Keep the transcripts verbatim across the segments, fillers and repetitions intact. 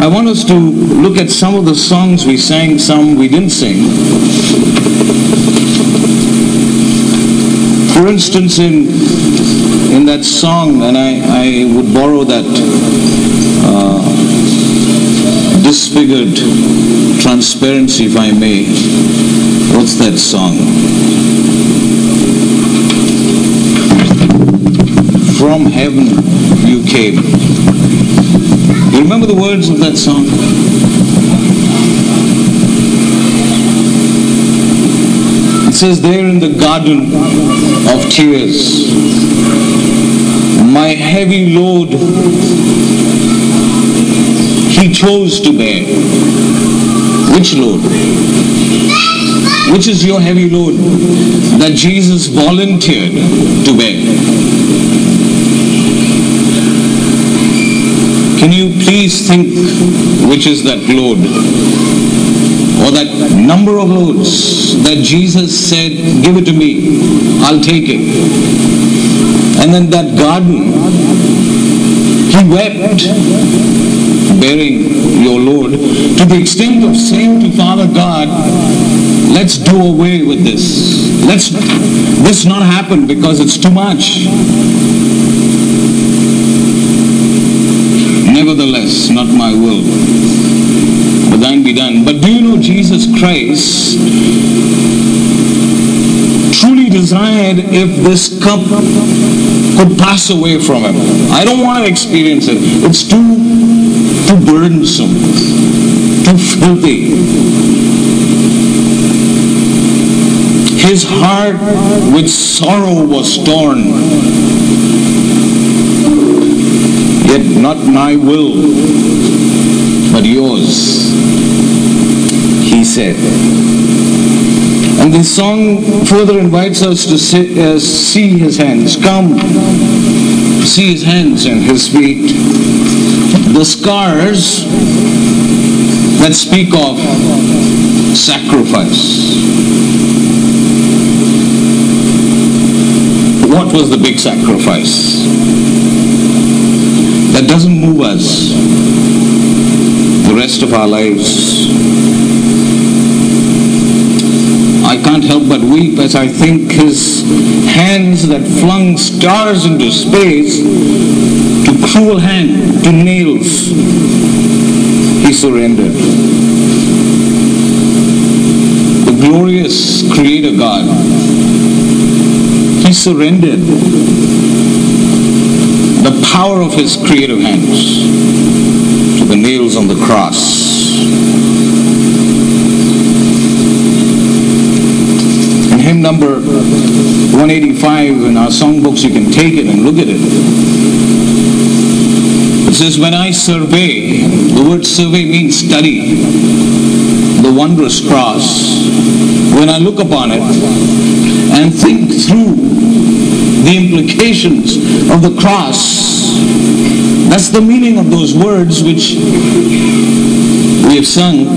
I want us to look at some of the songs we sang, some we didn't sing. For instance, in in that song, and I, I would borrow that uh, disfigured transparency, if I may. What's that song? From heaven you came. You remember the words of that song? It says there in the garden of tears, my heavy load he chose to bear. Which load? Which is your heavy load that Jesus volunteered to bear? Can you please think which is that load? Or that number of loads that Jesus said, give it to me, I'll take it. And then that garden, he wept, bearing your load, to the extent of saying to Father God, let's do away with this. Let's this not happen because it's too much. Nevertheless, not my will, but thine be done. But do you know Jesus Christ truly desired if this cup could pass away from him? I don't want to experience it. It's too, too burdensome, too filthy. His heart with sorrow was torn. Yet not my will, but yours, he said. And this song further invites us to see, uh, see his hands. Come, see his hands and his feet. The scars that speak of sacrifice. What was the big sacrifice? That doesn't move us the rest of our lives. I can't help but weep as I think his hands that flung stars into space, to cruel hand, to nails, he surrendered. The glorious Creator God, he surrendered the power of his creative hands to the nails on the cross. In hymn number one eighty-five in our songbooks, you can take it and look at it. It says, when I survey, the word survey means study, the wondrous cross. When I look upon it and think through the implications of the cross, that's the meaning of those words which we have sung.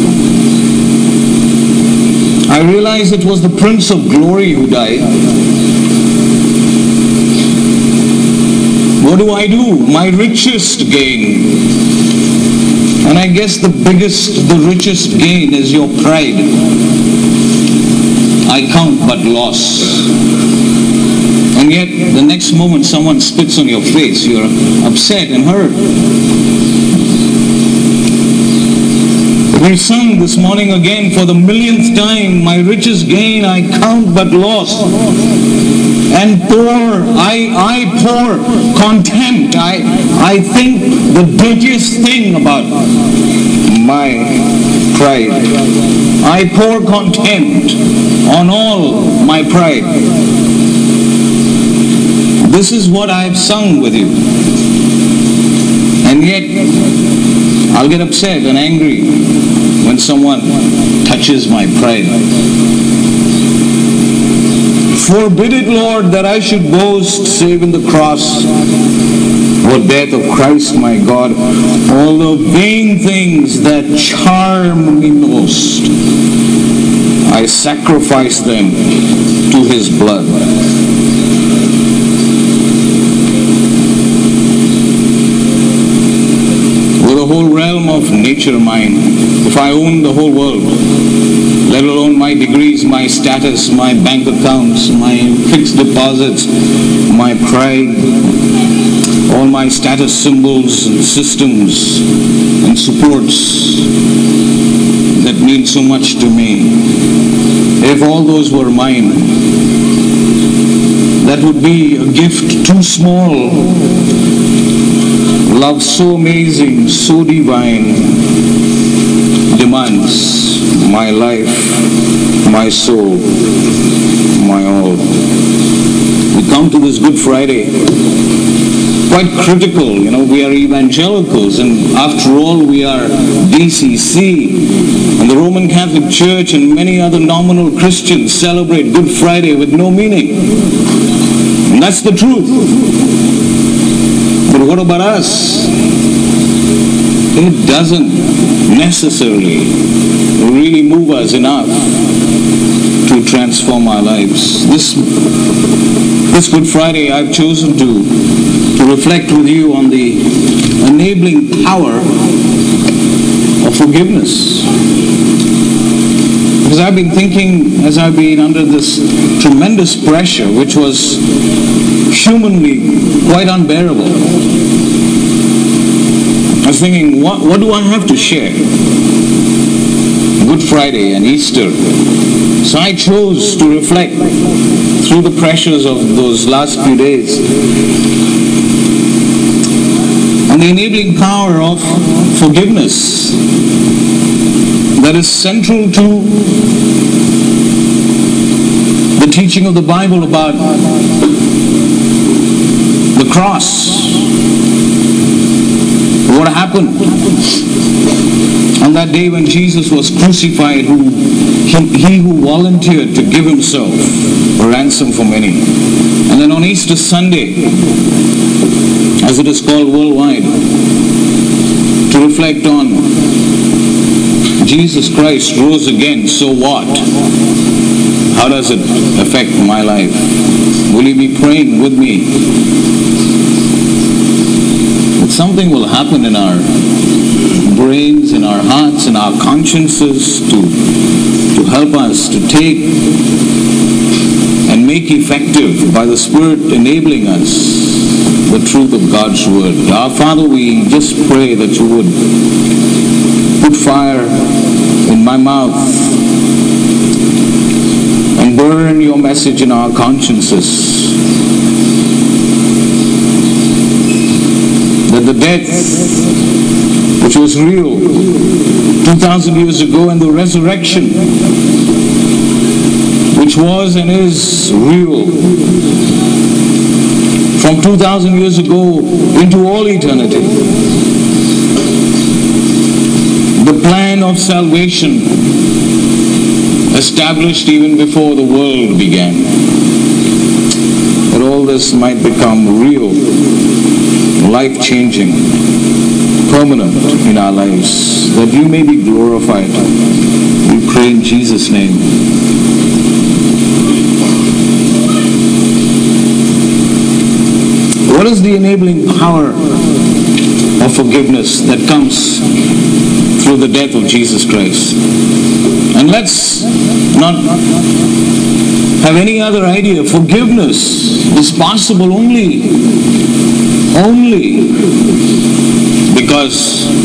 I realize it was the Prince of Glory who died. What do I do? My richest gain. And I guess the biggest, the richest gain is your pride. I count but loss. And yet, the next moment someone spits on your face, you're upset and hurt. We sung this morning again for the millionth time, my richest gain I count but loss. And pour, I, I pour contempt. I, I think the dirtiest thing about my pride. I pour contempt on all my pride. This is what I have sung with you. And yet, I'll get upset and angry when someone touches my pride. Forbid it, Lord, that I should boast save in the cross or death of Christ my God. All the vain things that charm me most, I sacrifice them to his blood. With a whole realm of nature mine. If I own the whole world, let alone my degrees, my status, my bank accounts, my fixed deposits, my pride, all my status symbols and systems and supports that mean so much to me, if all those were mine, that would be a gift too small. Love so amazing, so divine, demands my life, my soul, my all. We come to this Good Friday quite critical. You know, we are evangelicals, and after all we are D C C, and the Roman Catholic Church and many other nominal Christians celebrate Good Friday with no meaning. And that's the truth. But what about us? It doesn't necessarily really move us enough to transform our lives. This, this Good Friday I've chosen to, to reflect with you on the enabling power of forgiveness. Because I've been thinking, as I've been under this tremendous pressure, which was humanly quite unbearable, I was thinking, what, what do I have to share? Good Friday and Easter. So I chose to reflect through the pressures of those last few days on the enabling power of forgiveness that is central to the teaching of the Bible about the cross. What happened on that day when Jesus was crucified, who he, he who volunteered to give himself a ransom for many. And then on Easter Sunday, as it is called worldwide, to reflect on Jesus Christ rose again, so what? How does it affect my life? Will you be praying with me? That something will happen in our brains, in our hearts, in our consciences to, to help us to take and make effective by the Spirit enabling us the truth of God's Word. Our Father, we just pray that you would put fire in my mouth and burn your message in our consciences. That the death which was real two thousand years ago and the resurrection which was and is real from two thousand years ago into all eternity, the plan of salvation established even before the world began, that all this might become real, life-changing, permanent in our lives, that you may be glorified. We pray in Jesus' name. What is the enabling power of forgiveness that comes through the death of Jesus Christ? And let's not have any other idea. Forgiveness is possible only, only because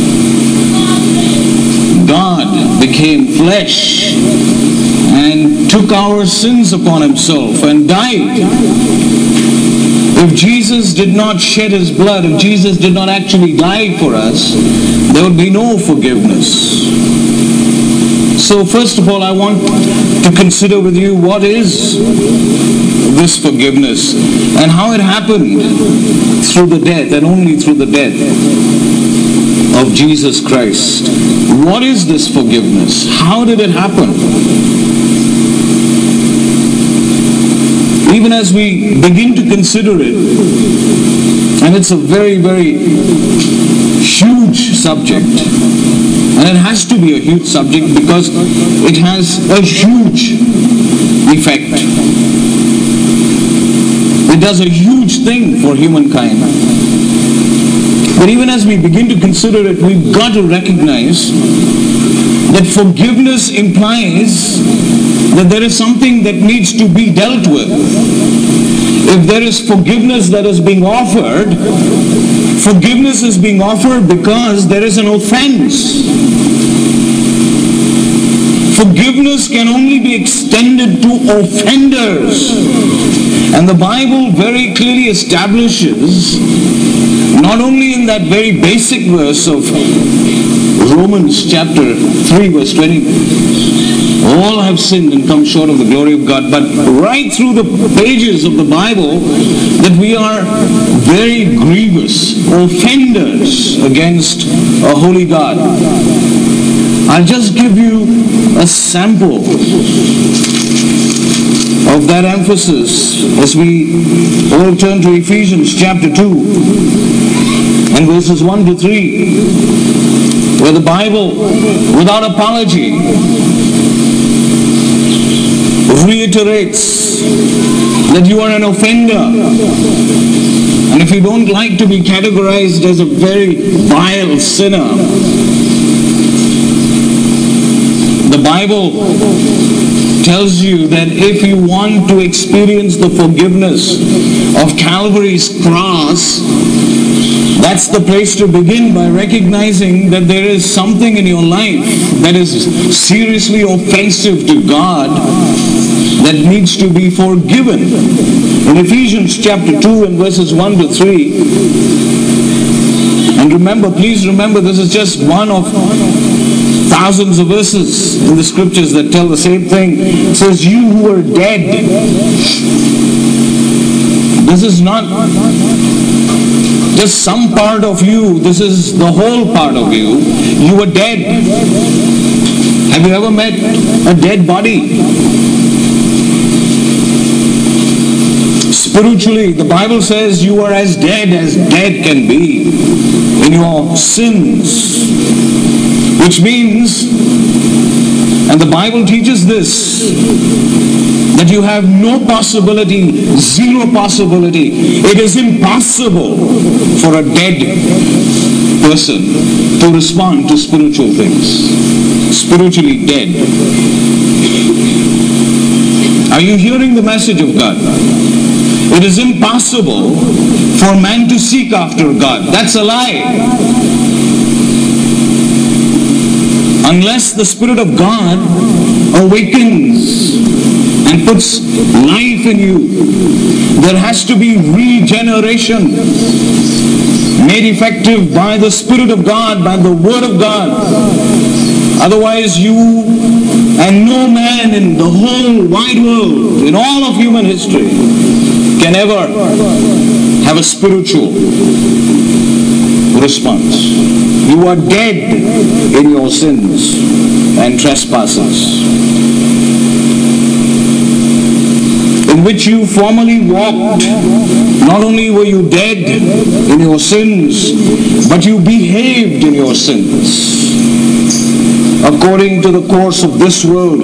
God became flesh and took our sins upon himself and died. If Jesus did not shed his blood, if Jesus did not actually die for us, there would be no forgiveness. So first of all, I want to consider with you what is this forgiveness and how it happened through the death and only through the death of Jesus Christ. What is this forgiveness? How did it happen? Even as we begin to consider it, and it's a very, very huge subject, and it has to be a huge subject because it has a huge effect. It does a huge thing for humankind. But even as we begin to consider it, we've got to recognize that forgiveness implies that there is something that needs to be dealt with. If there is forgiveness that is being offered, forgiveness is being offered because there is an offense. Forgiveness can only be extended to offenders. And the Bible very clearly establishes, not only in that very basic verse of Romans chapter three verse twenty, all have sinned and come short of the glory of God, but right through the pages of the Bible that we are very grievous offenders against a holy God. I'll just give you a sample of that emphasis as we all turn to Ephesians chapter two and verses one to three, where the Bible, without apology, reiterates that you are an offender. And if you don't like to be categorized as a very vile sinner, the Bible tells you that if you want to experience the forgiveness of Calvary's cross, that's the place to begin, by recognizing that there is something in your life that is seriously offensive to God that needs to be forgiven. In Ephesians chapter two and verses one to three, and remember, please remember, this is just one of thousands of verses in the scriptures that tell the same thing. It says, you who were dead. This is not just some part of you. This is the whole part of you. You were dead. Have you ever met a dead body? Spiritually, the Bible says you are as dead as dead can be in your sins. Which means, and the Bible teaches this, that you have no possibility, zero possibility. It is impossible for a dead person to respond to spiritual things. Spiritually dead. Are you hearing the message of God? It is impossible for man to seek after God. That's a lie. Unless the Spirit of God awakens and puts life in you, there has to be regeneration made effective by the Spirit of God, by the Word of God. Otherwise you and no man in the whole wide world, in all of human history, can ever have a spiritual response. You are dead in your sins and trespasses, in which you formerly walked. Not only were you dead in your sins, but you behaved in your sins according to the course of this world.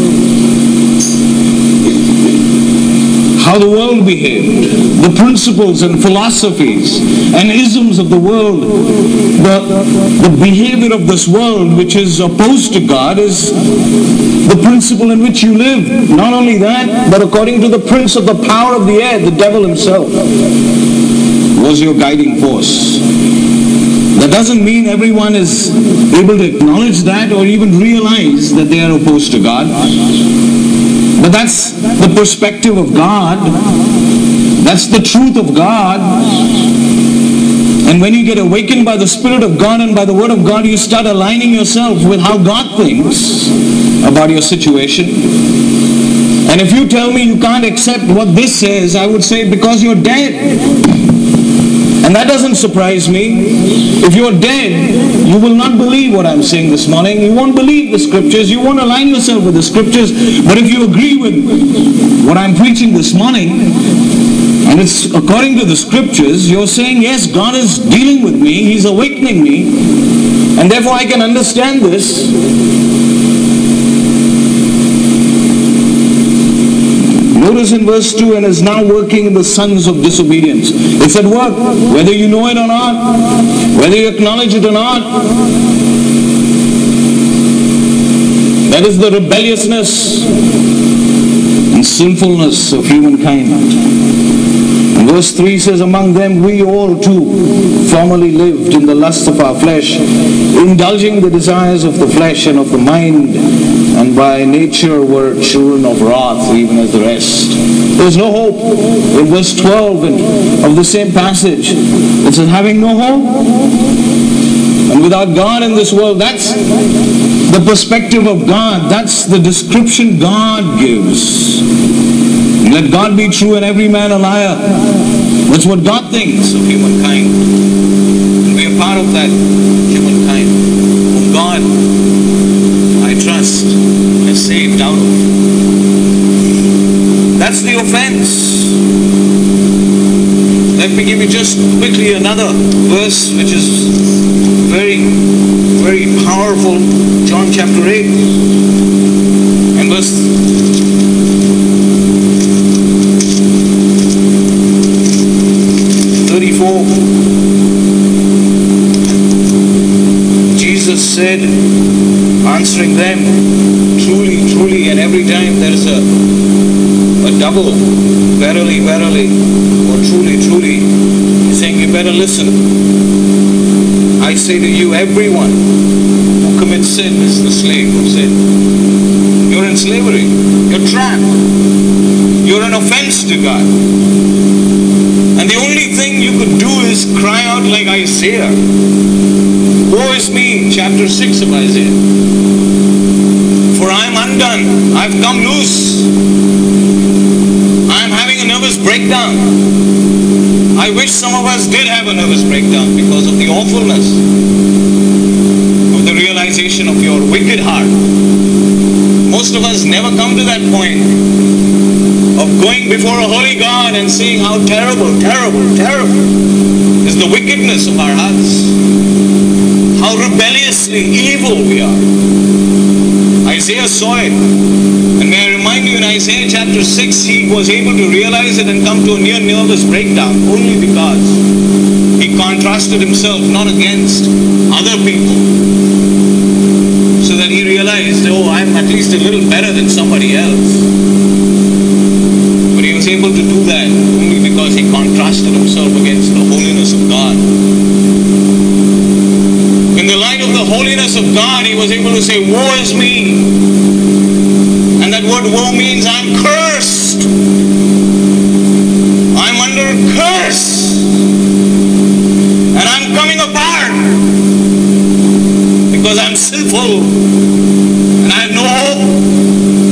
How the world behaved, the principles and philosophies and isms of the world, the, the behavior of this world which is opposed to God is the principle in which you live. Not only that, but according to the prince of the power of the air, the devil himself was your guiding force. That doesn't mean everyone is able to acknowledge that or even realize that they are opposed to God. But that's the perspective of God. That's the truth of God. And when you get awakened by the Spirit of God and by the Word of God, you start aligning yourself with how God thinks about your situation. And if you tell me you can't accept what this says, I would say because you're dead. And that doesn't surprise me. If you're dead, you will not believe what I'm saying this morning. You won't believe the scriptures. You won't align yourself with the scriptures. But if you agree with what I'm preaching this morning, and it's according to the scriptures, you're saying, yes, God is dealing with me. He's awakening me. And therefore I can understand this. Notice continues in verse two, and is now working in the sons of disobedience. It's at work, whether you know it or not, whether you acknowledge it or not. That is the rebelliousness and sinfulness of humankind. And verse three says, among them we all too formerly lived in the lust of our flesh, indulging the desires of the flesh and of the mind, and by nature were children of wrath, even as the rest. There's no hope. In verse twelve of the same passage, it says, having no hope, and without God in this world. That's the perspective of God. That's the description God gives. Let God be true and every man a liar. That's what God thinks of humankind. And we are part of that humankind whom God, I trust, has saved out of. That's the offense. Let me give you just quickly another verse which is very, very powerful. John chapter eight and verse thirty-four. Jesus said, answering them, truly, truly, and every time there is a, a double, verily, verily, or truly, truly, he's saying you better listen. I say to you, everyone who commits sin is the slave of sin. You're in slavery. You're trapped. You're an offense to God. And the only thing you could do is cry out like Isaiah. Woe is me, chapter six of Isaiah. For I am undone. I've come loose. I am having a nervous breakdown. I wish some of us did have a nervous breakdown because of the awfulness of the realization of your wicked heart. Most of us never come to that point of going before a holy God and seeing how terrible, terrible, terrible is the wickedness of our hearts. How rebelliously evil we are. Isaiah saw it. And may I remind you, in Isaiah chapter six, he was able to realize it and come to a near nervous breakdown only because he contrasted himself not against other people, so that he realized, oh, I'm at least a little better than somebody else. But he was able to do that only because he contrasted himself against the holiness of God. In the light of the holiness of God, he was able to say, woe is me. And that word woe means I'm cursed. I'm under a curse. And I'm coming apart. Because I'm sinful. And I have no hope.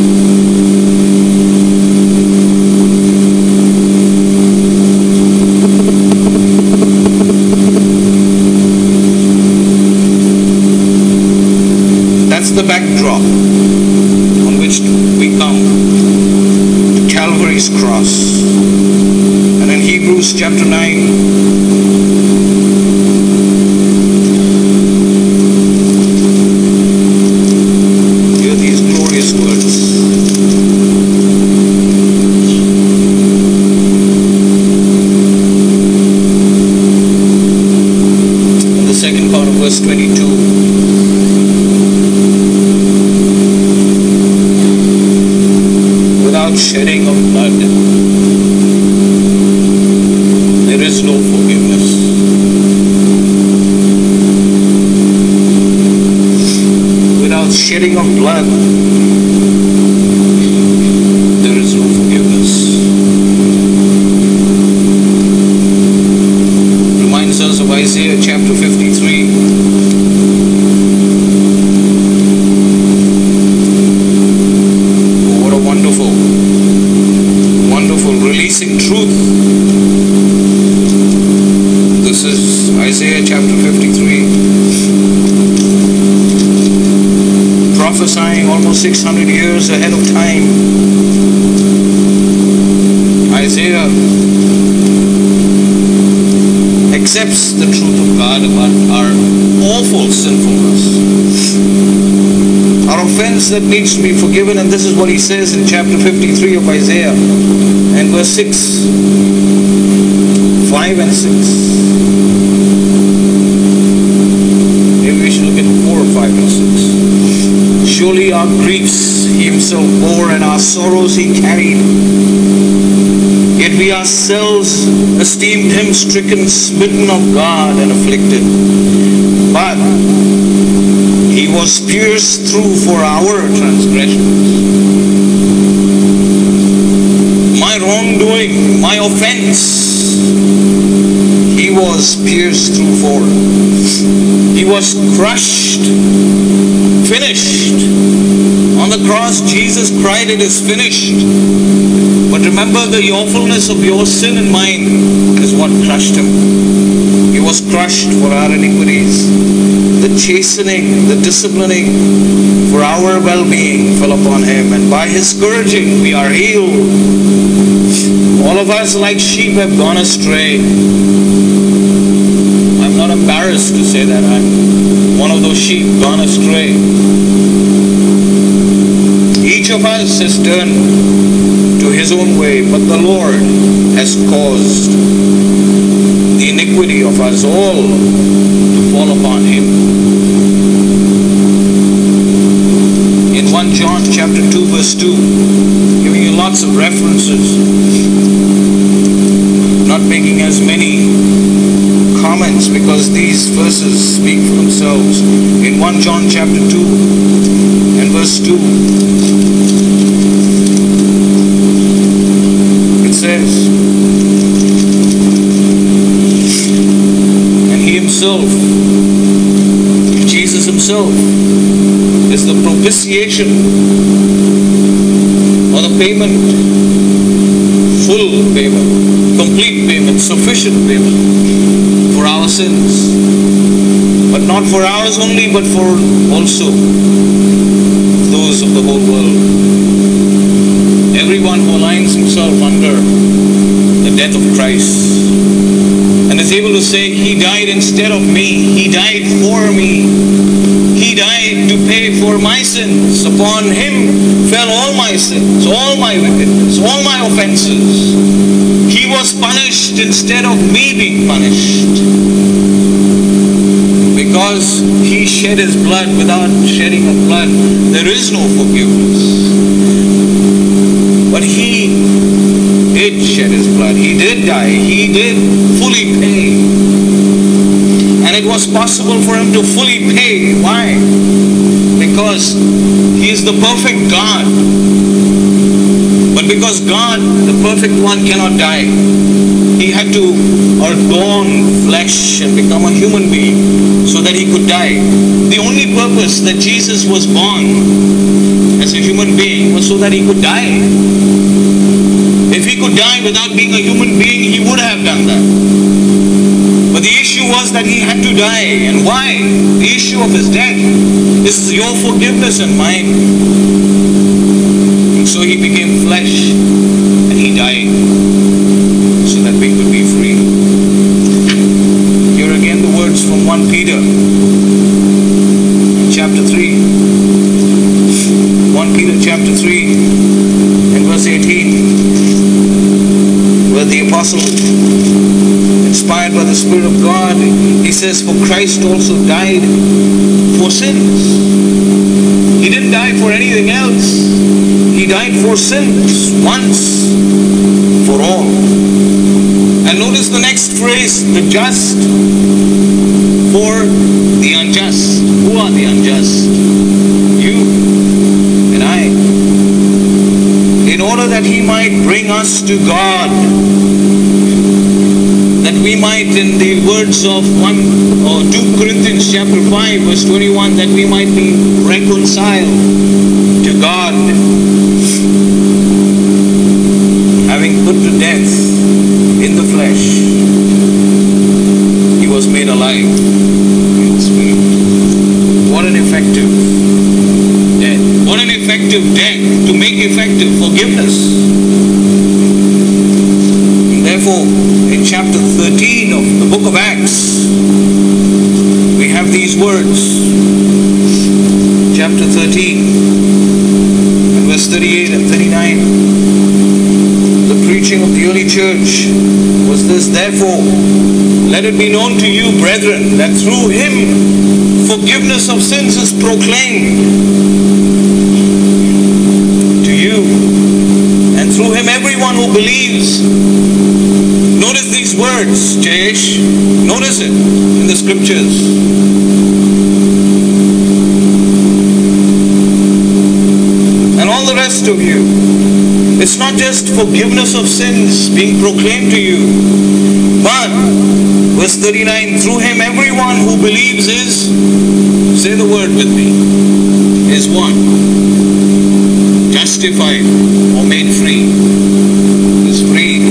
That's the backdrop on which we come to Calvary's cross. And in Hebrews chapter nine, hear these glorious words. In the second part of verse twenty-two, shedding of blood, there is no forgiveness. Without shedding of blood, there is no forgiveness. Reminds us of Isaiah chapter fifty-three. Releasing truth. This is Isaiah chapter fifty-three, prophesying almost six hundred years ahead of time. Isaiah accepts the truth of God about our awful sinfulness, our offense offense that needs to be forgiven, and this is what he says in chapter fifty-three of Isaiah and verse six, five and six. Maybe we should look at four, five and six. Surely our griefs he himself bore, and our sorrows he carried. Yet we ourselves esteemed him stricken, smitten of God, and afflicted. But he was pierced through for our transgressions. My wrongdoing, my offense, he was pierced through for. He was crushed, finished. On the cross, Jesus cried, "It is finished." But remember, the awfulness of your sin and mine is what crushed him. He was crushed for our iniquities. The chastening, the disciplining for our well-being fell upon him, and by his scourging we are healed. All of us like sheep have gone astray. I'm not embarrassed to say that I'm one of those sheep gone astray. Each of us has turned to his own way, but the Lord has caused the iniquity of us all to fall upon him. In First John chapter two verse two, giving you lots of references, not making as many comments because these verses speak for themselves. In First John chapter two and verse two, it says, and he himself, Jesus himself, is the propitiation or the payment, full payment, complete payment, sufficient payment for our sins. But not for ours only, but for also those of the whole world. Everyone who aligns himself under the death of Christ and is able to say, he died instead of me, he died for me, he died to pay for my sins. Upon him fell all my sins, all my wickedness, all my offenses. He was punished instead of me being punished. Because he shed his blood. Without shedding of blood, there is no forgiveness. But he did shed his blood. He did die. He did fully pay. And it was possible for him to fully pay. Why? Because he is the perfect God. But because God, the perfect one, cannot die, he had to adorn flesh and become a human being so that he could die. The only purpose that Jesus was born as a human being was so that he could die. If he could die without being a human being, he would have done that. But the issue was that he had to die. And why? The issue of his death is your forgiveness and mine. And so he became flesh and he died so that we could be free. Here again the words from First Peter chapter three. First Peter chapter three and verse eighteen, where the apostle, inspired by the Spirit of God, he says, for Christ also died for sins. He didn't die for anything else. He died for sins once for all. And notice the next phrase, the just for the unjust. Who are the unjust? You and I. In order that he might bring us to God, that we might, in the words of one or two Corinthians chapter five verse twenty-one, that we might be reconciled to God, having put to death in the flesh, he was made alive in the spirit. What an effective death. What an effective death to make effective forgiveness. Therefore, in chapter thirteen of the book of Acts, we have these words. Chapter thirteen. let it be known to you, brethren, that through him forgiveness of sins is proclaimed to you, and through him everyone who believes. Notice these words, Jayesh. Notice it in the scriptures. And all the rest of you. It's not just forgiveness of sins being proclaimed to you, but verse thirty-nine, through him everyone who believes is, say the word with me, is one. Justified or made free. Is freed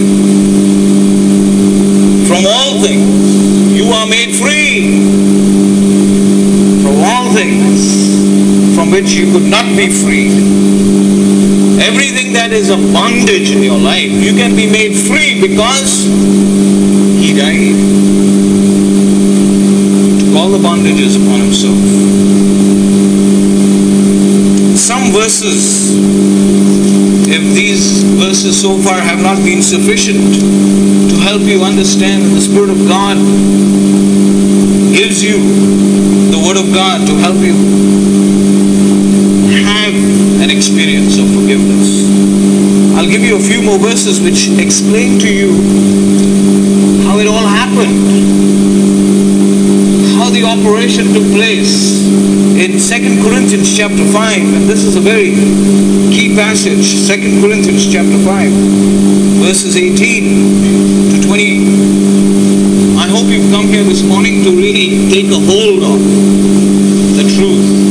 from all things. You are made free from all things from which you could not be freed. Everything that is a bondage in your life, you can be made free because he died. Took all the bondages upon himself. Some verses, if these verses so far have not been sufficient to help you understand, the Spirit of God gives you the Word of God to help you have an experience of forgiveness. I'll give you a few more verses which explain to you how it all happened, how the operation took place in Second Corinthians chapter five, and this is a very key passage. Second Corinthians chapter five, verses eighteen to twenty. I hope you've come here this morning to really take a hold of the truth.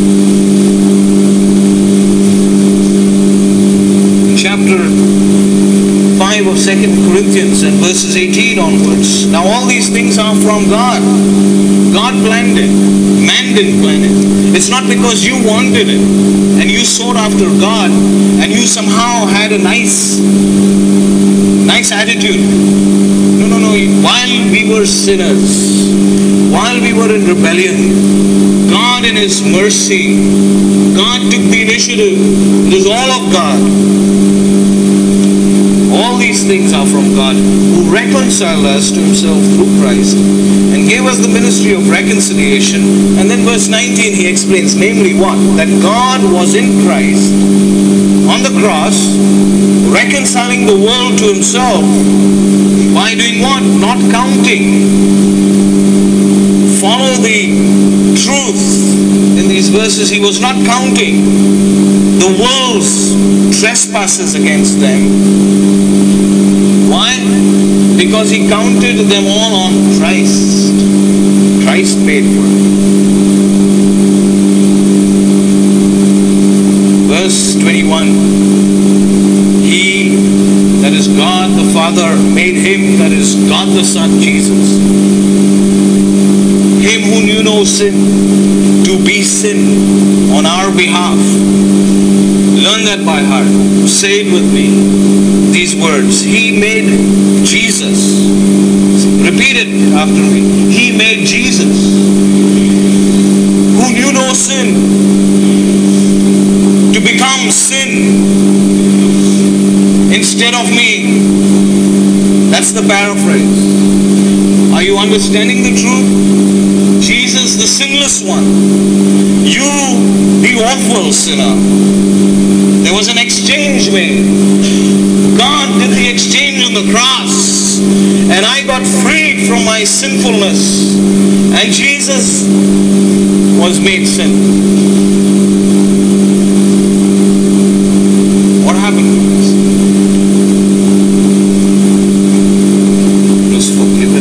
Chapter five of Second Corinthians and verses eighteen onwards. Now all these things are from God. God planned it. Man didn't plan it. It's not because you wanted it and you sought after God and you somehow had a nice, nice attitude. No, no, no. While we were sinners, while we were in rebellion, God in His mercy, God took the initiative. It is all of God. All these things are from God, who reconciled us to Himself through Christ and gave us the ministry of reconciliation. And then verse nineteen, he explains, namely what? That God was in Christ on the cross, reconciling the world to Himself by doing what? Not counting. Follow the truth in these verses. He was not counting the world's trespasses against them. Why? Because He counted them all on Christ. Christ paid for it. Verse twenty-one. He, that is God the Father, made Him, that is God the Son, Jesus, Him who knew no sin, to be sin on our behalf. Learn that by heart. Say it with me. These words. He made Jesus. Repeat it after me. He made Jesus, who knew no sin, to become sin instead of me. That's the paraphrase. Are you understanding the truth? Jesus, the sinless one. You, the awful sinner. There was an exchange made. God did the exchange on the cross, and I got freed from my sinfulness, and Jesus was made sin. What happened to us? It was forgiven.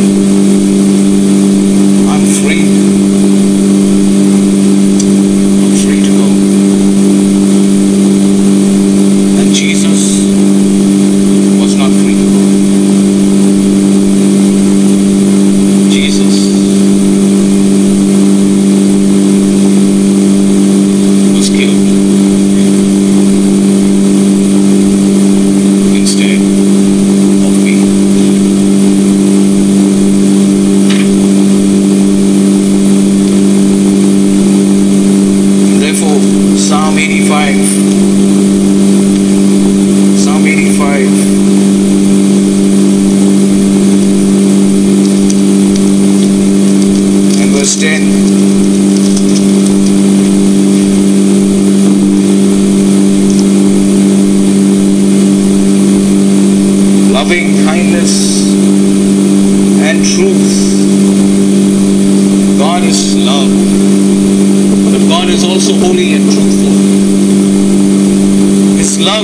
I'm free. I'm free to go. And Jesus was not free to go. Jesus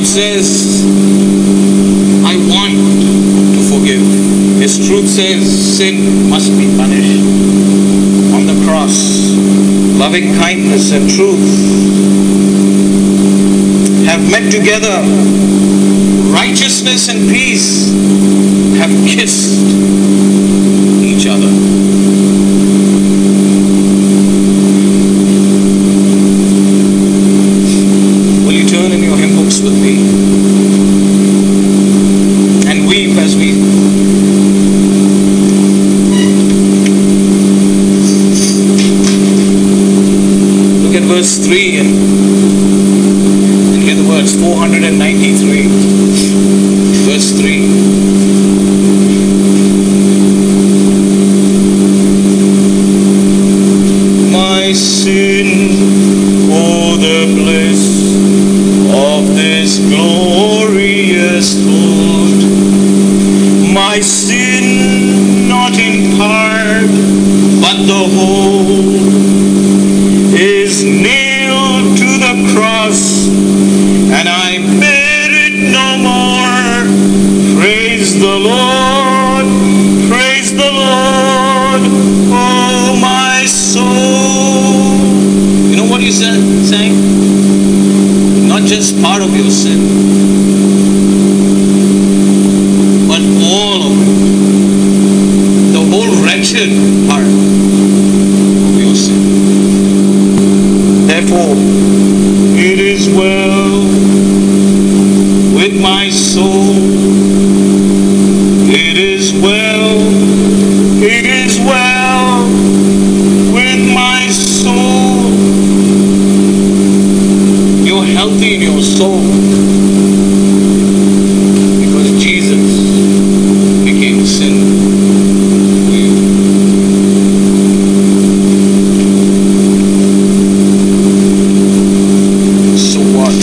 God says, I want to forgive. His truth says sin must be punished. On the cross, loving kindness and truth have met together. Righteousness and peace have kissed each other. Will you turn in your hymn books with me and weep as we look at verse three and, and hear the words four hundred ninety-three, verse three. My sin, oh the bliss of this glorious thought. My sin, not in part, but the whole, is nailed to the cross, and I bear it no more. Praise the Lord, praise the Lord, oh my soul. You know what he's saying? Not just part of your sin, but all of it. The whole wretched part of your sin. Therefore, it is well with my soul. It is well, it is well with my soul. You're healthy in your soul because Jesus became sin for you. So what?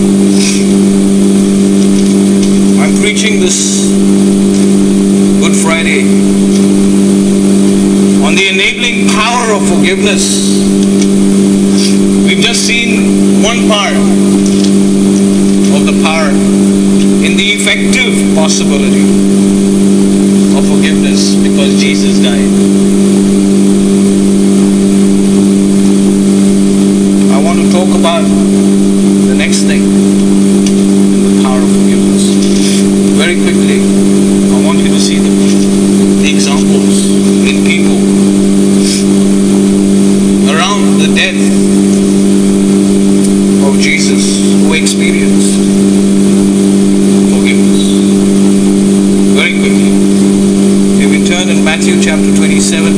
I'm preaching this Good Friday on the enabling power of forgiveness. We've just seen one part of the power in the effective possibility of forgiveness because Jesus died. I want to talk about the next thing, the power of forgiveness. Very quickly, I want you to see the, the examples in people around the death of Jesus who experienced forgiveness. Very quickly. If we turn in Matthew chapter twenty-seven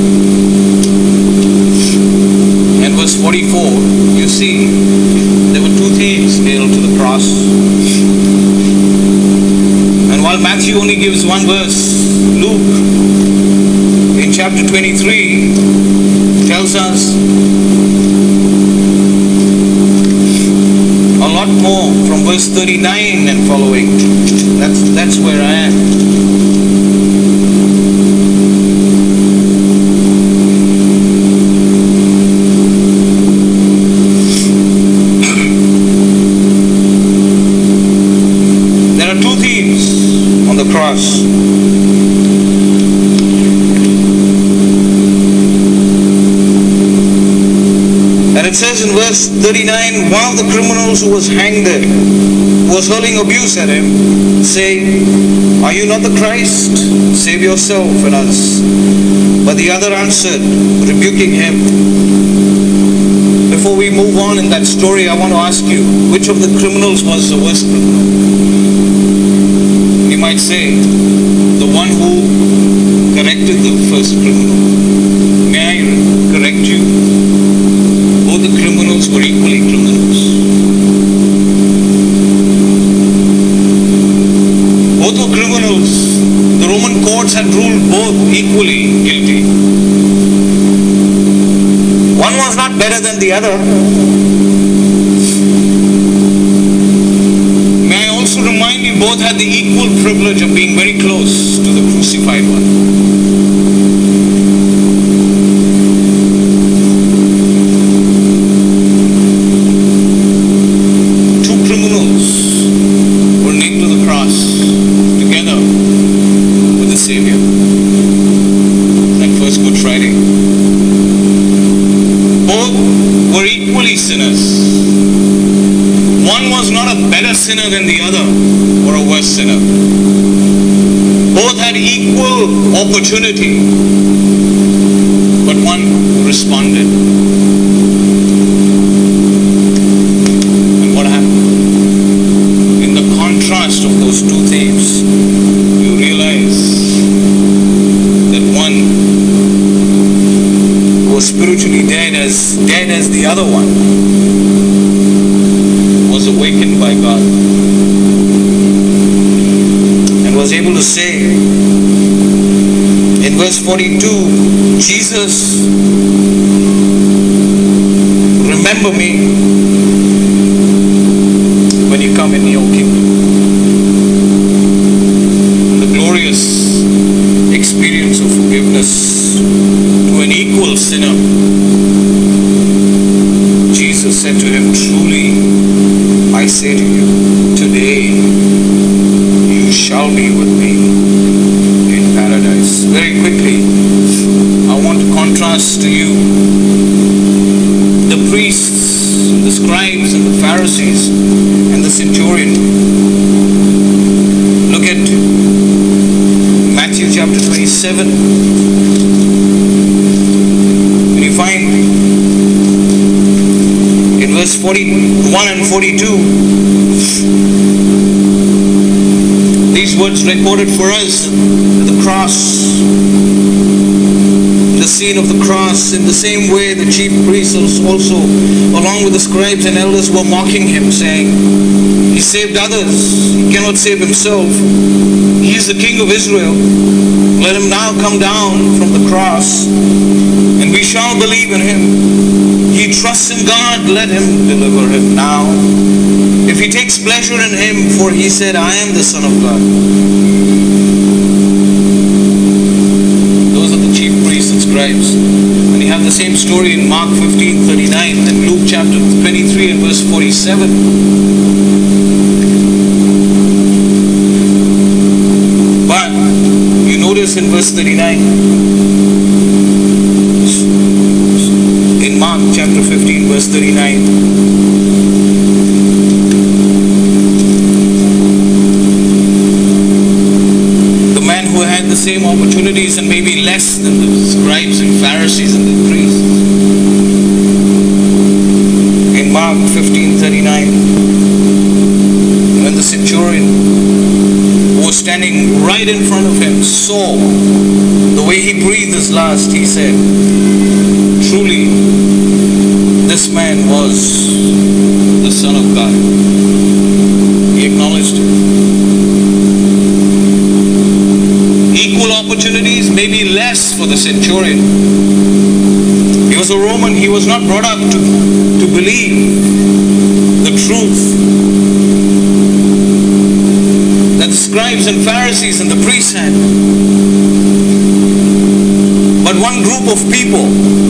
and verse forty-four, you see there were two thieves nailed to the cross. And while Matthew only gives one verse, Luke in chapter twenty-three tells us a lot more from verse thirty-nine and following. That's, that's where I am. There are two thieves on the cross. And it says in verse thirty-nine, one of the criminals who was hanged there was hurling abuse at him, saying, "Are you not the Christ? Save yourself and us." But the other answered, rebuking him. Before we move on in that story, I want to ask you, which of the criminals was the worst criminal? You might say, the one who corrected the first criminal. May I correct you? Both the criminals were equally criminals. Both were criminals. The Roman courts had ruled both equally guilty. One was not better than the other. May I also remind you, both had the equal privilege of being very close to the crucified one. Two criminals sinner than the other or a worse sinner. Both had equal opportunity, but one responded. And what happened? In the contrast of those two thieves, you realize that one was spiritually dead as dead as the other one was awakened by God and was able to say in verse forty-two, Jesus, remember me when you come in your kingdom. The glorious experience of forgiveness to an equal sinner. Jesus said to him, truly I say to you, today you shall be with me in paradise. Very quickly, I want to contrast to you the priests, the scribes and the Pharisees and the centurion. Look at Matthew chapter twenty-seven. And you find in verse forty-one and forty-two, these words recorded for us at the cross, the scene of the cross. In the same way, the chief priests also, along with the scribes and elders, were mocking him, saying, he saved others, he cannot save himself. He is the King of Israel. Let him now come down from the cross, and we shall believe in him. He trusts in God, let him deliver him now, if he takes pleasure in him, for he said, I am the Son of God. Those are the chief priests and scribes. And you have the same story in Mark fifteen thirty-nine and Luke chapter twenty-three and verse forty-seven. But you notice in verse thirty-nine, in Mark chapter fifteen verse thirty-nine, the man who had the same opportunities and maybe less than the scribes and Pharisees and the priests, in Mark fifteen thirty-nine, when the centurion who was standing right in front of him saw the way he breathed his last, he said, truly this man was the Son of God. He acknowledged it. Equal opportunities, maybe less for the centurion. He was a Roman. He was not brought up to, to believe the truth that the scribes and Pharisees and the priests had. But one group of people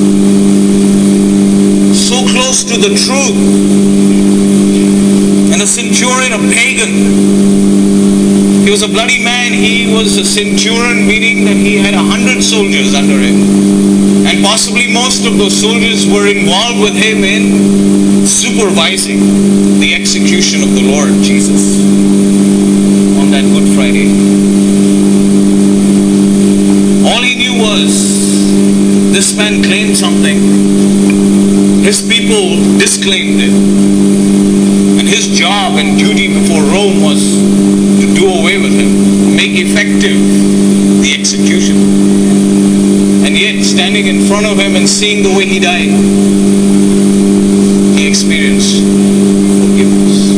so close to the truth, and a centurion, a pagan, he was a bloody man. He was a centurion, meaning that he had a hundred soldiers under him, and possibly most of those soldiers were involved with him in supervising the execution of the Lord Jesus on that Good Friday. All he knew was this man claimed something, his people disclaimed it, and his job and duty before Rome was to do away with him, make effective the execution. And yet, standing in front of him and seeing the way he died, he experienced forgiveness.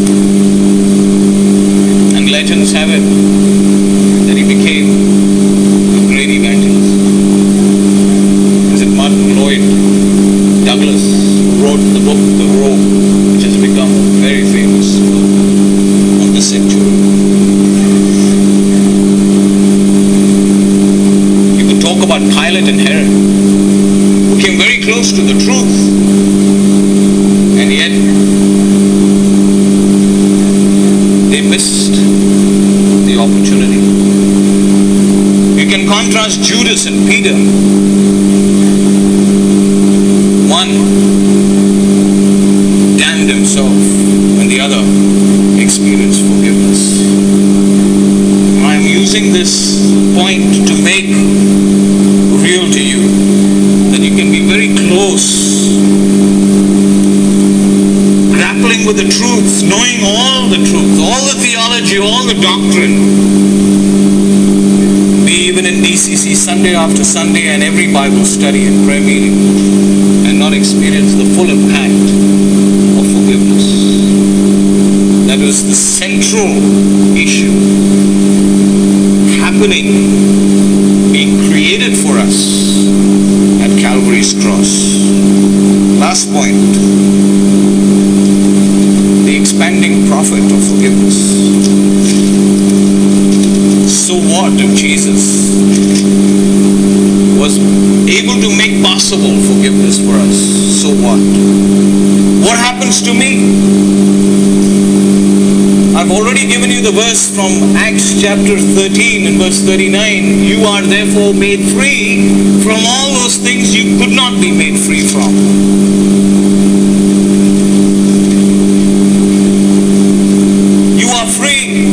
And legends have it that he became a great evangelist. Is it Martin Lloyd Douglas who wrote the book The Robe, which has become a very famous book on the centurion. You could talk about Pilate and Herod, who came very close to the truth, and yet they missed the opportunity. You can contrast Judas and Peter. One damned himself and the other using this point to make real to you that you can be very close, grappling with the truths, knowing all the truths, all the theology, all the doctrine. Be even in D C C Sunday after Sunday and every Bible study and prayer meeting and not experience the full impact of forgiveness. That was the central issue happening, being created for us at Calvary's cross. Last point, the expanding profit of forgiveness. So what if Jesus was able to make possible forgiveness for us? So what? What happens to me? I've already given you the verse from Acts chapter thirteen and verse thirty-nine. You are therefore made free from all those things you could not be made free from. You are free.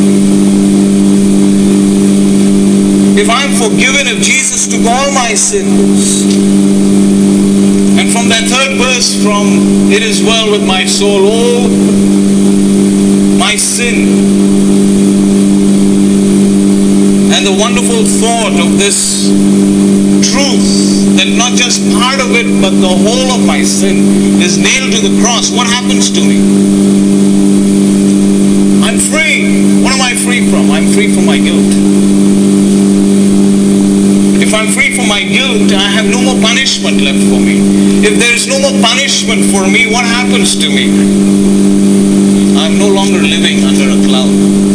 If I'm forgiven, if Jesus took all my sins, and from that third verse from It Is Well With My Soul, oh, my sin, and the wonderful thought of this truth that not just part of it but the whole of my sin is nailed to the cross, what happens to me? I'm free. What am I free from? I'm free from my guilt. If I'm free from my guilt, I have no more punishment left for me. If there is no more punishment for me, what happens to me? I'm no longer living under a cloud.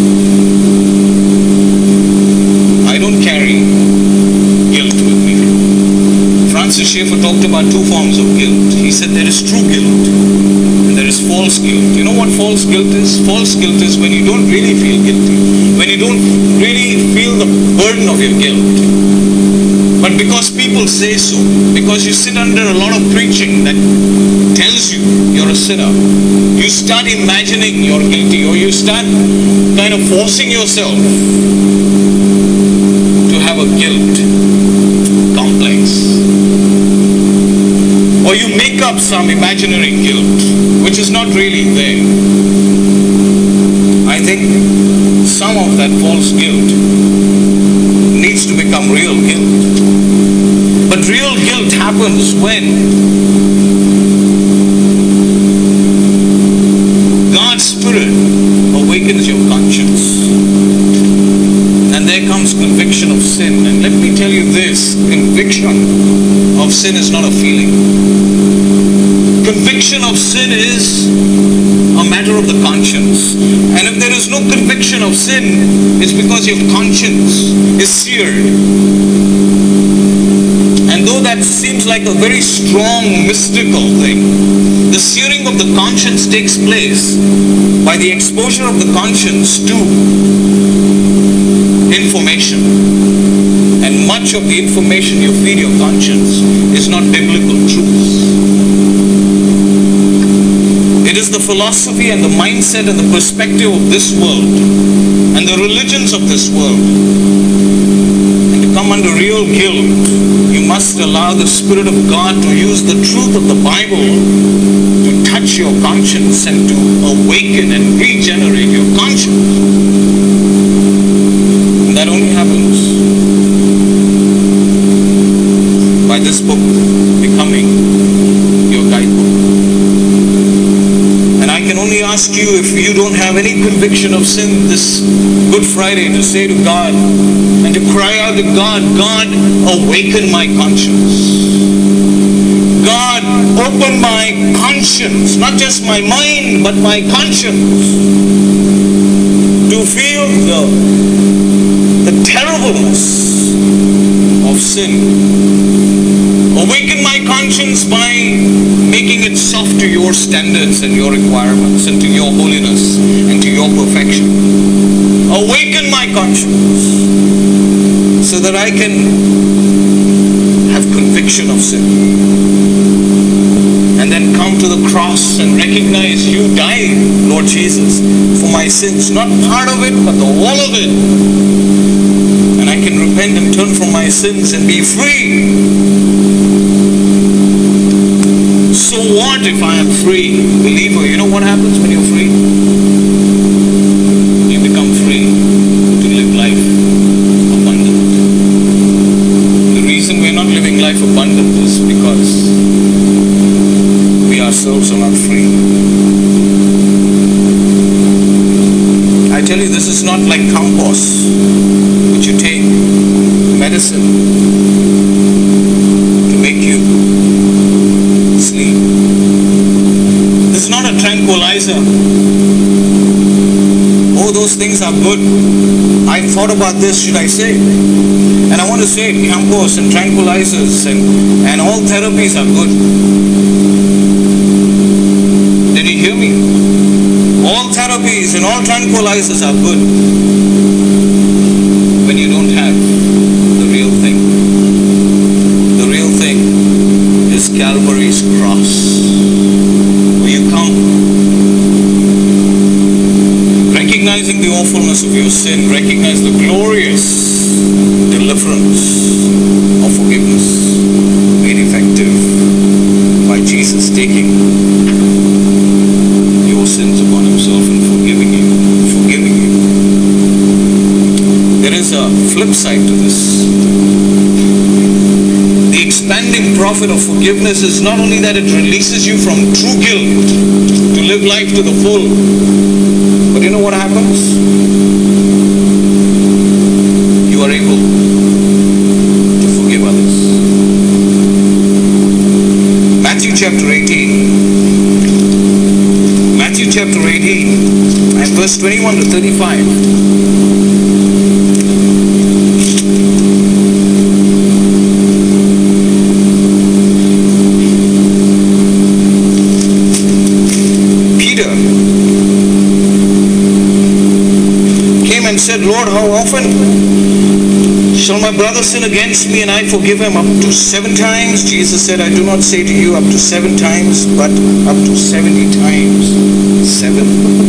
I don't carry guilt with me. Francis Schaeffer talked about two forms of guilt. He said there is true guilt and there is false guilt. You know what false guilt is? False guilt is when you don't really feel guilty, when you don't really feel the burden of your guilt. But because people say so, because you sit under a lot of preaching that tells you you're a sinner, you start imagining you're guilty, or you start kind of forcing yourself to have a guilt complex. Or you make up some imaginary guilt, which is not really there. I think some of that false guilt needs to become real guilt. But real guilt happens when God's Spirit awakens your conscience. And there comes conviction of sin. And let me tell you this, conviction of sin is not a feeling. Conviction of sin is a matter of the conscience. And if there is no conviction of sin, it's because your conscience is seared. And though that seems like a very strong mystical thing, the searing of the conscience takes place by the exposure of the conscience to information. And much of the information you feed your conscience is not biblical truth. It is the philosophy and the mindset and the perspective of this world and the religions of this world. And to come under real guilt, you must allow the Spirit of God to use the truth of the Bible to touch your conscience and to awaken and regenerate your conscience. And that only happens by this book becoming your guidebook. And I can only ask you, if you don't have any conviction of sin this Good Friday, to say to God and to cry out to God, God, awaken my conscience. God, open my conscience, not just my mind, but my conscience, to feel the, the terribleness of sin. Awaken my conscience by making it soft to your standards and your requirements and to your holiness and to your perfection. Awaken my conscience so that I can have conviction of sin. And then come to the cross and recognize you died, Lord Jesus, for my sins. Not part of it, but the whole of it. can repent and turn from my sins and be free. So what if I am free? Believer, you know what happens when you're free? You become free to live life abundant. The reason we're not living life abundant is because we ourselves are not free. I tell you, this is not like compost, which you take, medicine, to make you sleep. This is not a tranquilizer. Oh, those things are good. I thought about this, should I say? And I want to say, compost and tranquilizers and, and all therapies are good. Did you hear me? All therapies and all tranquilizers are good when you don't have the real thing. The real thing is Calvary's cross. Will you come? Recognizing the awfulness of your sin, recognize the glorious deliverance of forgiveness made effective by Jesus taking your sins upon himself and forgiving you, forgiving you. There is a flip side to this. The expanding profit of forgiveness is not only that it releases you from true guilt to live life to the full, but you know what happens? You are able to forgive others. Matthew chapter eighteen. Matthew chapter eighteen and verse twenty-one to thirty-five. Peter came and said, Lord, how often shall my brother sin against me and I forgive him? Up to seven times? Jesus said, I do not say to you up to seven times, but up to seventy times. Seven.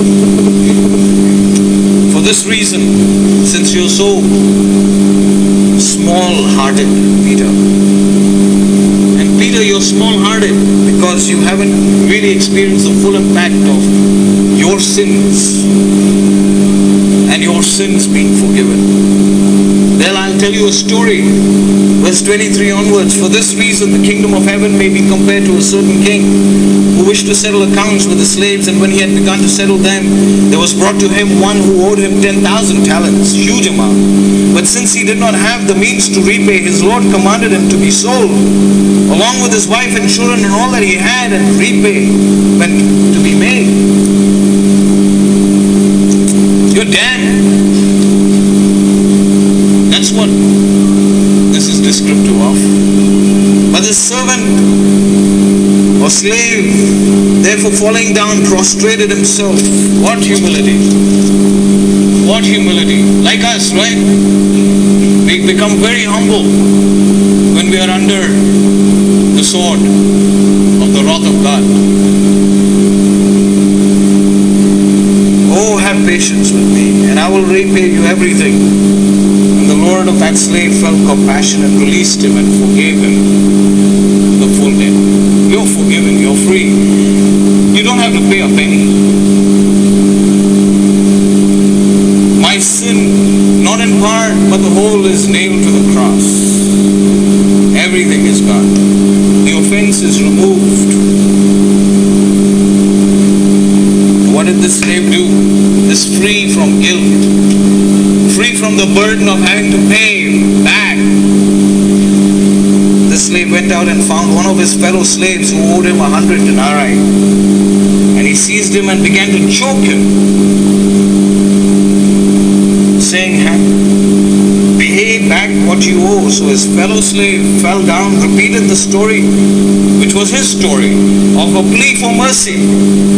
For this reason, since you're so small-hearted, Peter, and Peter, you're small-hearted because you haven't really experienced the full impact of your sins and your sins being forgiven. Well, I'll tell you a story. Verse twenty-three onwards. For this reason, the kingdom of heaven may be compared to a certain king who wished to settle accounts with the slaves, and when he had begun to settle them, there was brought to him one who owed him ten thousand talents, huge amount. But since he did not have the means to repay, his Lord commanded him to be sold, along with his wife and children and all that he had, and repayment to be made. You're damned. That's what this is descriptive of. But the servant or slave, therefore falling down, prostrated himself. What humility! What humility! Like us, right? We become very humble when we are under the sword of the wrath of God. Oh, have patience with me, and I will repay you everything. And the Lord of that slave felt compassion and released him and forgave him the full debt. You're forgiven, you're free. You don't have to pay a penny. My sin, not in part, but the whole, is nailed to the cross. Everything is gone. The offense is removed. What did this slave do? Is free from guilt, free from the burden of having to pay back. The slave went out and found one of his fellow slaves who owed him a hundred denarii, and he seized him and began to choke him, saying, pay back what you owe. So his fellow slave fell down, repeated the story, which was his story, of a plea for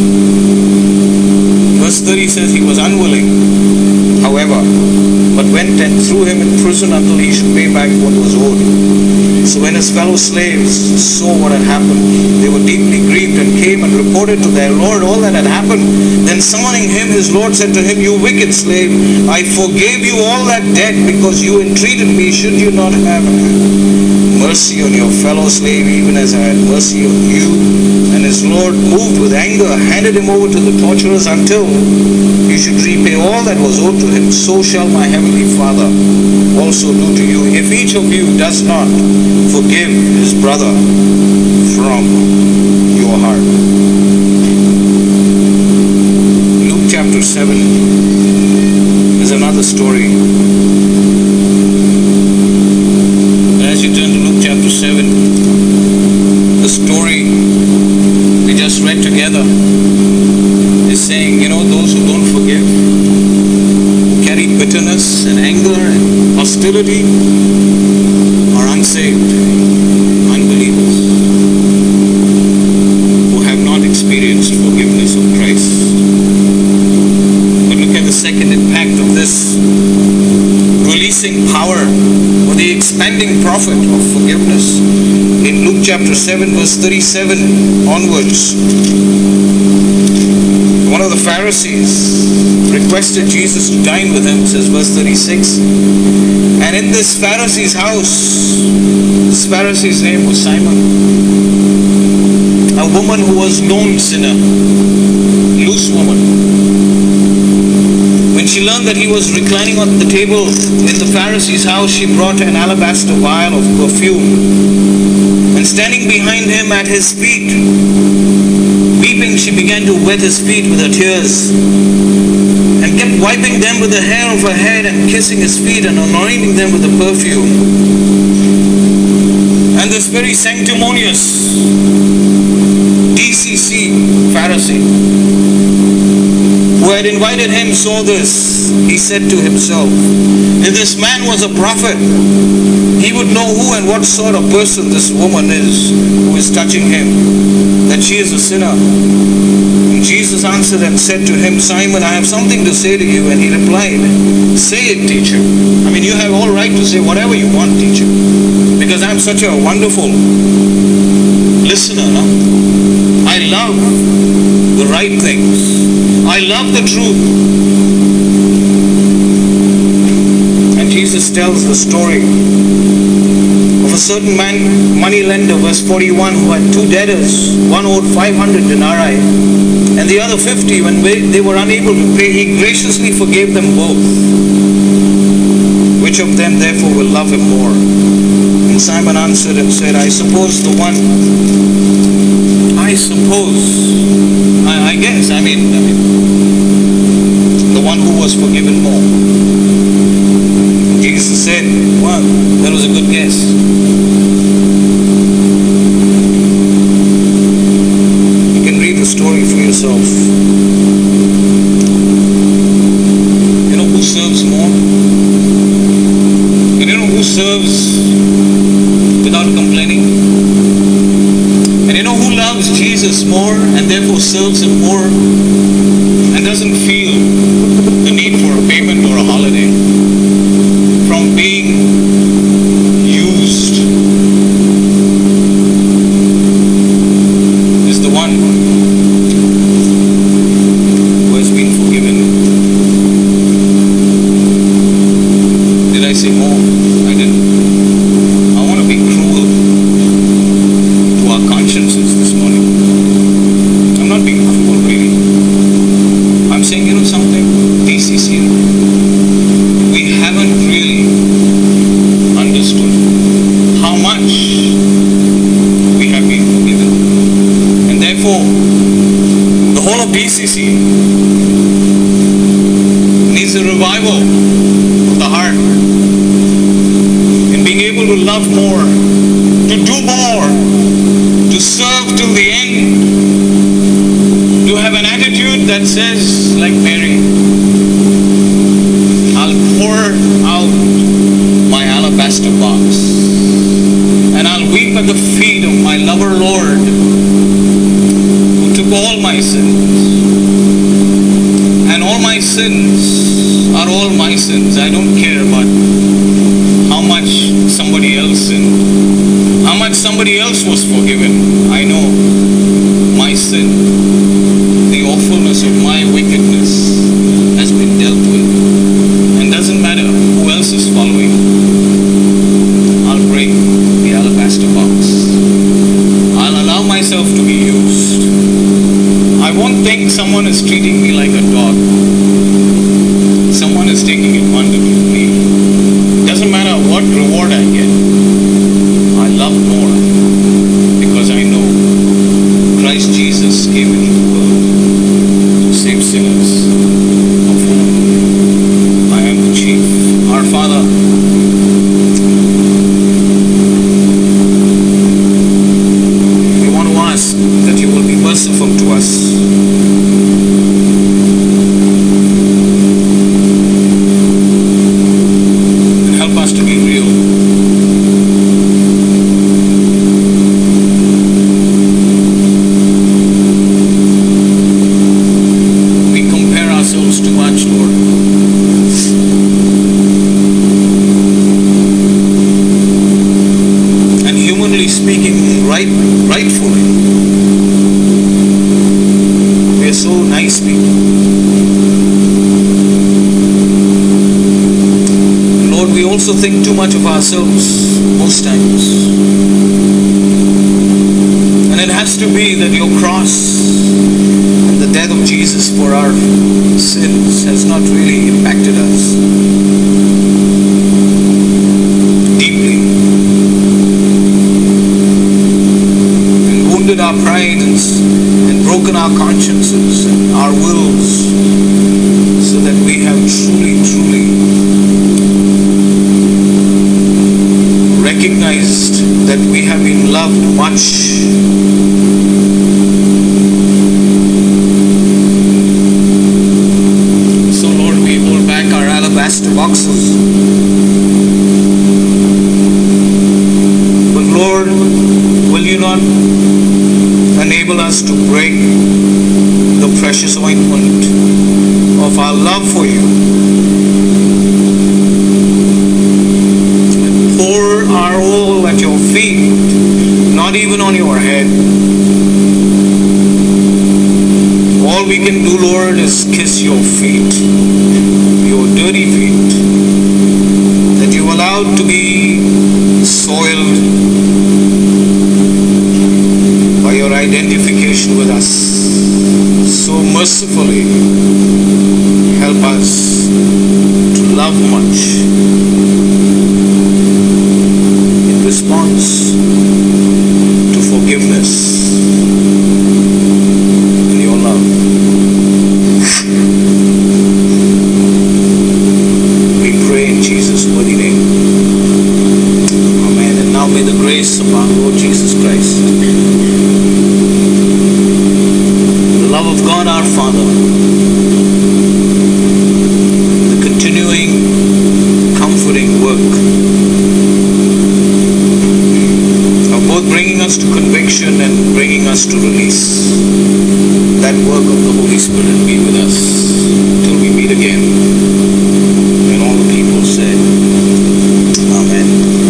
mercy. Verse thirty says he was unwilling, however, but went kept and threw him in prison until he should pay back what was owed. So when his fellow slaves saw what had happened, they were deeply grieved and came and reported to their Lord all that had happened. Then summoning him, his Lord said to him, "You wicked slave, I forgave you all that debt because you entreated me. Should you not have mercy on your fellow slave, even as I had mercy on you?" And his Lord, moved with anger, handed him over to the torturers until he should repay all that was owed to him. So shall my heavenly Father also do to you, if each of you does not forgive his brother from your heart. Luke chapter seven is another story. And as you turn to Luke chapter seven, the story we just read together is saying, you know, those who don't forgive, who carry bitterness and anger and hostility, are unsaved unbelievers who have not experienced forgiveness of Christ. But look at the second impact of this releasing power or the expanding profit of forgiveness. In Luke chapter seven verse thirty-seven onwards, one of the Pharisees requested Jesus to dine with him, says verse thirty-six. And in this Pharisee's house, this Pharisee's name was Simon, a woman who was known sinner, loose woman. When she learned that he was reclining on the table in the Pharisee's house, she brought an alabaster vial of perfume. And standing behind him at his feet, weeping, she began to wet his feet with her tears, and kept wiping them with the hair of her head, and kissing his feet and anointing them with the perfume. And this very sanctimonious D C C Pharisee, who had invited him, saw this. He said to himself, if this man was a prophet, he would know who and what sort of person this woman is who is touching him, that she is a sinner. And Jesus answered and said to him, Simon, I have something to say to you. And he replied, say it, teacher. I mean, you have all right to say whatever you want, teacher, because I'm such a wonderful listener. No? I love the right things. I love the truth. And Jesus tells the story of a certain man, money lender, verse forty-one, who had two debtors. One owed five hundred denarii and the other fifty. When they were unable to pay, he graciously forgave them both. Which of them therefore will love him more? And Simon answered and said, I suppose the one, I suppose, I, I guess, I mean, I mean, the one who was forgiven more. Jesus said, well, that was a good guess. You can read the story for yourself. You know who serves more? And you know who serves without complaining? And you know who loves Jesus more and therefore serves him more and doesn't feel the need for a payment or a holiday from being used? Is the one who has been forgiven. Did I say more? I didn't. I want to be cruel to our consciences this morning. I'm not being cruel, really. I'm saying, you know something? D C C, we haven't really understood how much we have been forgiven. And therefore, the whole of D C C needs a revival of the heart in being able to love more, to do more, to serve till the end, to have an attitude that says, like Mary, I'll pour out my alabaster box and I'll weep at the feet of my lover Lord, who took all my sins. And all my sins are all my sins. I don't care about somebody else was forgiven. I know my sin, the awfulness of my wickedness has been dealt with. And doesn't matter who else is following. I'll break the alabaster box. I'll allow myself to be used. I won't think someone is treating me like a dog. Someone is taking advantage of me. Doesn't matter what reward I get. I love more because I know Christ Jesus came into the world to save sinners, of whom I am the chief. Our Father, we want to ask that you will be merciful to us. And help us to be real. We compare ourselves too much, Lord. And humanly speaking, right, rightfully, we are so nice people. Lord, we also think too much of ourselves most times. And it has to be that your cross and the death of Jesus for our sins has not really impacted us deeply and wounded our pride and, and broken our consciences and our wills, so that we have truly, truly recognized that we have been loved much. So Lord, we hold back our alabaster boxes. But Lord, will you not enable us to break the precious ointment of our love for you and pour our all at your feet, not even on your head. All we can do, Lord, is kiss your feet, your dirty feet, that you allowed to be soiled by your identification with us. So mercifully help us to love much in response to forgiveness and your love. We pray in Jesus' worthy name. Amen. And now may the grace of our Lord Jesus Christ, the love of God our Father, the continuing comforting work of both bringing us to conviction and bringing us to release, that work of the Holy Spirit